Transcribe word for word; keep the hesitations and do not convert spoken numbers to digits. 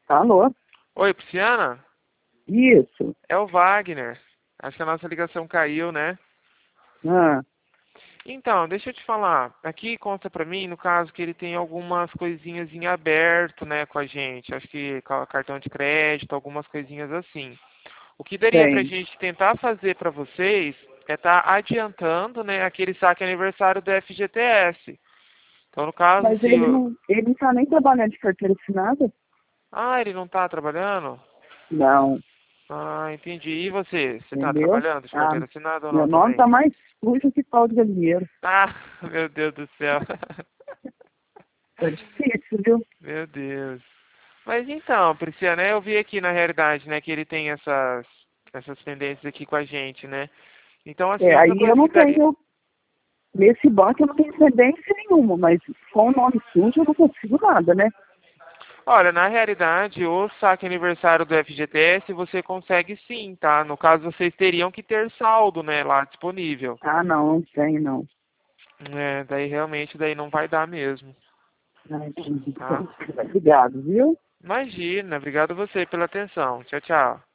Alô? Oi, Prisciana? Isso. É o Wagner. Acho que a nossa ligação caiu, né? Ah, Então, deixa eu te falar. Aqui consta pra mim, no caso, que ele tem algumas coisinhas em aberto, né, com a gente. Acho que ca- cartão de crédito, algumas coisinhas assim. O que daria pra tem. gente tentar fazer pra vocês é estar adiantando, né, aquele saque aniversário do F G T S. Então, no caso, Mas se... ele o- não, ele não tá nem trabalhando de carteira assinada? Ah, ele não tá trabalhando? Não, Ah, entendi. E você? Você tá entendeu? trabalhando de Ah, carteira assinada ou meu não nome também? tá mais sujo que pau de galinheiro. Ah, meu Deus do céu. Tá difícil, viu? Meu Deus. Mas então, Prisciana, eu vi aqui na realidade, né, que ele tem essas, essas pendências aqui com a gente, né? Então, assim, É, a única aí eu coisa não que daria... tenho, nesse banco eu não tenho tendência nenhuma, mas com o nome sujo eu não consigo nada, né? Olha, na realidade, o saque aniversário do F G T S você consegue sim, tá? No caso, vocês teriam que ter saldo, né, lá disponível. Ah, não, não tenho, não. É, daí realmente daí não vai dar mesmo, Ai, entendi. tá? Obrigado, viu? Imagina, obrigado a você pela atenção. Tchau, tchau.